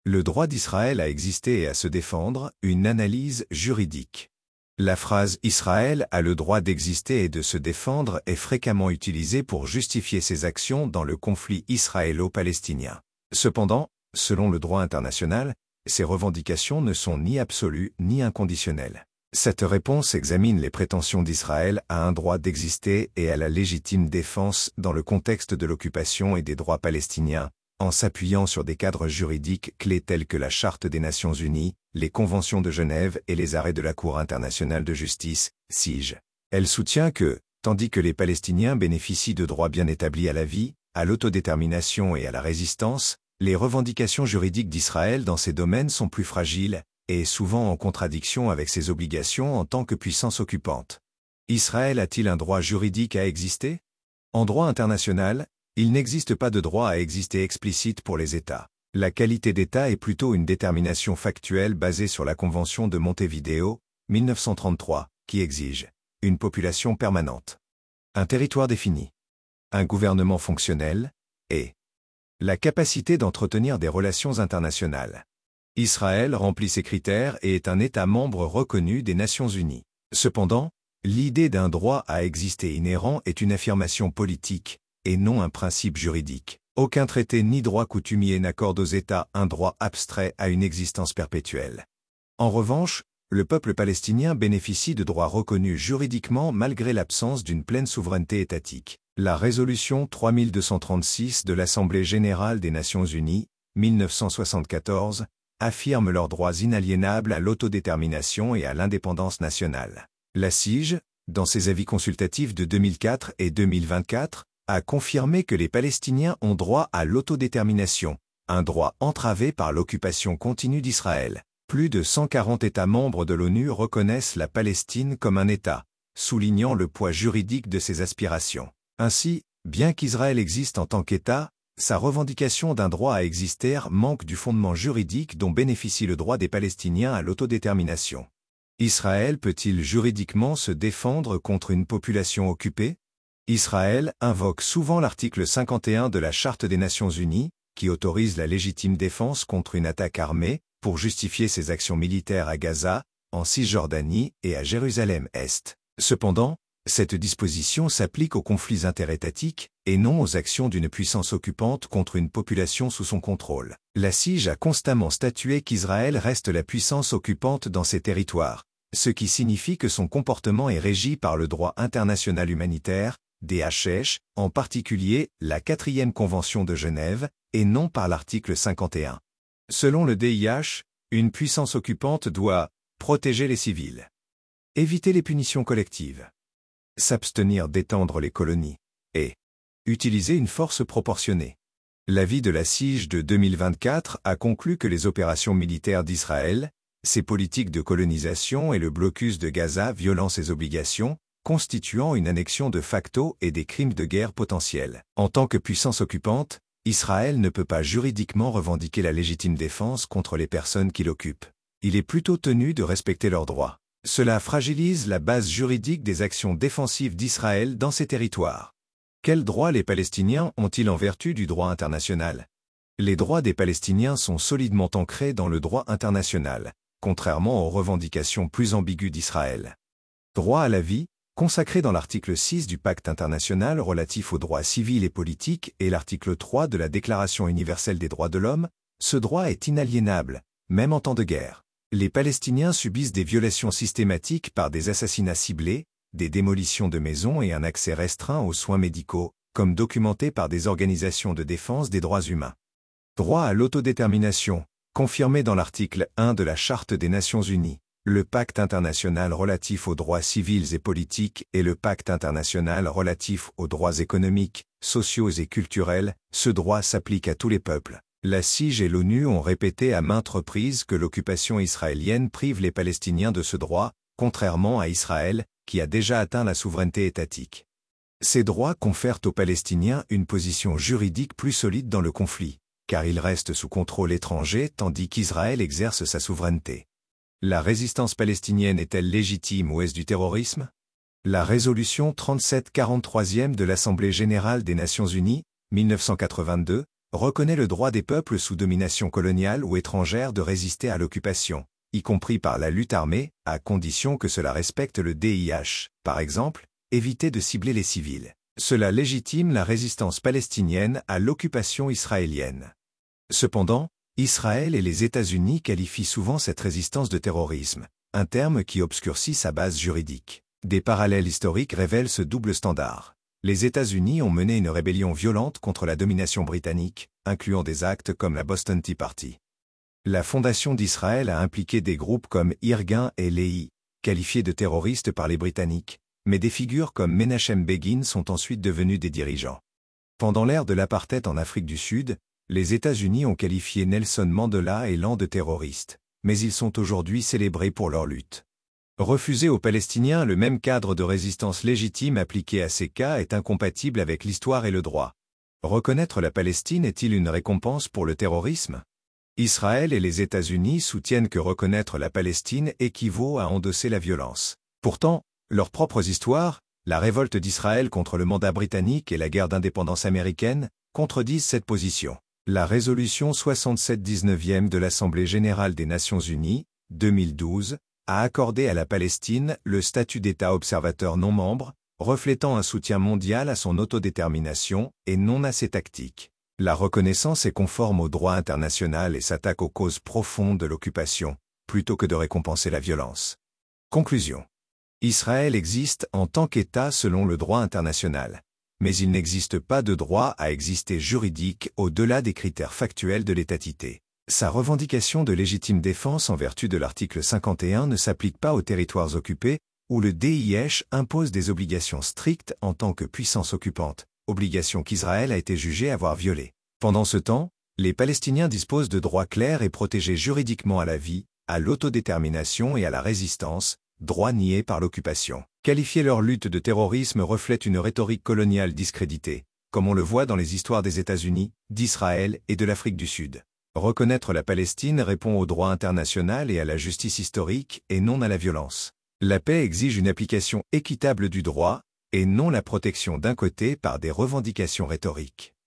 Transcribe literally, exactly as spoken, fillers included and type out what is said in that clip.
Le droit d'Israël à exister et à se défendre, une analyse juridique. La phrase « Israël a le droit d'exister et de se défendre » est fréquemment utilisée pour justifier ses actions dans le conflit israélo-palestinien. Cependant, selon le droit international, ces revendications ne sont ni absolues ni inconditionnelles. Cette réponse examine les prétentions d'Israël à un droit d'exister et à la légitime défense dans le contexte de l'occupation et des droits palestiniens, en s'appuyant sur des cadres juridiques clés tels que la Charte des Nations Unies, les Conventions de Genève et les arrêts de la Cour internationale de justice, C I J. Elle soutient que, tandis que les Palestiniens bénéficient de droits bien établis à la vie, à l'autodétermination et à la résistance, les revendications juridiques d'Israël dans ces domaines sont plus fragiles, et souvent en contradiction avec ses obligations en tant que puissance occupante. Israël a-t-il un droit juridique à exister? En droit international, il n'existe pas de droit à exister explicite pour les États. La qualité d'État est plutôt une détermination factuelle basée sur la Convention de Montevideo, mille neuf cent trente-trois, qui exige une population permanente, un territoire défini, un gouvernement fonctionnel, et la capacité d'entretenir des relations internationales. Israël remplit ces critères et est un État membre reconnu des Nations Unies. Cependant, l'idée d'un droit à exister inhérent est une affirmation politique, et non un principe juridique. Aucun traité ni droit coutumier n'accorde aux États un droit abstrait à une existence perpétuelle. En revanche, le peuple palestinien bénéficie de droits reconnus juridiquement malgré l'absence d'une pleine souveraineté étatique. La résolution trois mille deux cent trente-six de l'Assemblée générale des Nations unies, mille neuf cent soixante-quatorze, affirme leurs droits inaliénables à l'autodétermination et à l'indépendance nationale. La C I J, dans ses avis consultatifs de deux mille quatre et deux mille vingt-quatre, a confirmé que les Palestiniens ont droit à l'autodétermination, un droit entravé par l'occupation continue d'Israël. Plus de cent quarante États membres de l'ONU reconnaissent la Palestine comme un État, soulignant le poids juridique de ses aspirations. Ainsi, bien qu'Israël existe en tant qu'État, sa revendication d'un droit à exister manque du fondement juridique dont bénéficie le droit des Palestiniens à l'autodétermination. Israël peut-il juridiquement se défendre contre une population occupée? Israël invoque souvent l'article cinquante et un de la Charte des Nations Unies, qui autorise la légitime défense contre une attaque armée, pour justifier ses actions militaires à Gaza, en Cisjordanie et à Jérusalem-Est. Cependant, cette disposition s'applique aux conflits interétatiques, et non aux actions d'une puissance occupante contre une population sous son contrôle. La C I J a constamment statué qu'Israël reste la puissance occupante dans ses territoires, ce qui signifie que son comportement est régi par le droit international humanitaire, D H H, en particulier la quatrième Convention de Genève, et non par l'article cinquante et un. Selon le D I H, une puissance occupante doit protéger les civils, éviter les punitions collectives, s'abstenir d'étendre les colonies, et utiliser une force proportionnée. L'avis de la C I J de deux mille vingt-quatre a conclu que les opérations militaires d'Israël, ses politiques de colonisation et le blocus de Gaza violant ses obligations, constituant une annexion de facto et des crimes de guerre potentiels. En tant que puissance occupante, Israël ne peut pas juridiquement revendiquer la légitime défense contre les personnes qui l'occupent. Il est plutôt tenu de respecter leurs droits. Cela fragilise la base juridique des actions défensives d'Israël dans ces territoires. Quels droits les Palestiniens ont-ils en vertu du droit international? Les droits des Palestiniens sont solidement ancrés dans le droit international, contrairement aux revendications plus ambiguës d'Israël. Droit à la vie, consacré dans l'article six du Pacte international relatif aux droits civils et politiques et l'article trois de la Déclaration universelle des droits de l'homme, ce droit est inaliénable, même en temps de guerre. Les Palestiniens subissent des violations systématiques par des assassinats ciblés, des démolitions de maisons et un accès restreint aux soins médicaux, comme documenté par des organisations de défense des droits humains. Droit à l'autodétermination, confirmé dans l'article un de la Charte des Nations Unies, le Pacte international relatif aux droits civils et politiques et le Pacte international relatif aux droits économiques, sociaux et culturels, ce droit s'applique à tous les peuples. La C I J et l'ONU ont répété à maintes reprises que l'occupation israélienne prive les Palestiniens de ce droit, contrairement à Israël, qui a déjà atteint la souveraineté étatique. Ces droits confèrent aux Palestiniens une position juridique plus solide dans le conflit, car ils restent sous contrôle étranger tandis qu'Israël exerce sa souveraineté. La résistance palestinienne est-elle légitime ou est-ce du terrorisme? La résolution trente-sept quarante-trois de l'Assemblée générale des Nations unies, mille neuf cent quatre-vingt-deux, reconnaît le droit des peuples sous domination coloniale ou étrangère de résister à l'occupation, y compris par la lutte armée, à condition que cela respecte le D I H, par exemple, éviter de cibler les civils. Cela légitime la résistance palestinienne à l'occupation israélienne. Cependant, Israël et les États-Unis qualifient souvent cette résistance de terrorisme, un terme qui obscurcit sa base juridique. Des parallèles historiques révèlent ce double standard. Les États-Unis ont mené une rébellion violente contre la domination britannique, incluant des actes comme la Boston Tea Party. La fondation d'Israël a impliqué des groupes comme Irgun et Lehi, qualifiés de terroristes par les Britanniques, mais des figures comme Menachem Begin sont ensuite devenus des dirigeants. Pendant l'ère de l'apartheid en Afrique du Sud, les États-Unis ont qualifié Nelson Mandela et Land de terroristes, mais ils sont aujourd'hui célébrés pour leur lutte. Refuser aux Palestiniens le même cadre de résistance légitime appliqué à ces cas est incompatible avec l'histoire et le droit. Reconnaître la Palestine est-il une récompense pour le terrorisme? Israël et les États-Unis soutiennent que reconnaître la Palestine équivaut à endosser la violence. Pourtant, leurs propres histoires, la révolte d'Israël contre le mandat britannique et la guerre d'indépendance américaine, contredisent cette position. La résolution soixante-sept dix-neuvième de l'Assemblée générale des Nations unies, deux mille douze, a accordé à la Palestine le statut d'État observateur non membre, reflétant un soutien mondial à son autodétermination et non à ses tactiques. La reconnaissance est conforme au droit international et s'attaque aux causes profondes de l'occupation, plutôt que de récompenser la violence. Conclusion. Israël existe en tant qu'État selon le droit international, mais il n'existe pas de droit à exister juridique au-delà des critères factuels de l'étatité. Sa revendication de légitime défense en vertu de l'article cinquante et un ne s'applique pas aux territoires occupés, où le D I H impose des obligations strictes en tant que puissance occupante, obligations qu'Israël a été jugé avoir violées. Pendant ce temps, les Palestiniens disposent de droits clairs et protégés juridiquement à la vie, à l'autodétermination et à la résistance, droits niés par l'occupation. Qualifier leur lutte de terrorisme reflète une rhétorique coloniale discréditée, comme on le voit dans les histoires des États-Unis, d'Israël et de l'Afrique du Sud. Reconnaître la Palestine répond au droit international et à la justice historique et non à la violence. La paix exige une application équitable du droit, et non la protection d'un côté par des revendications rhétoriques.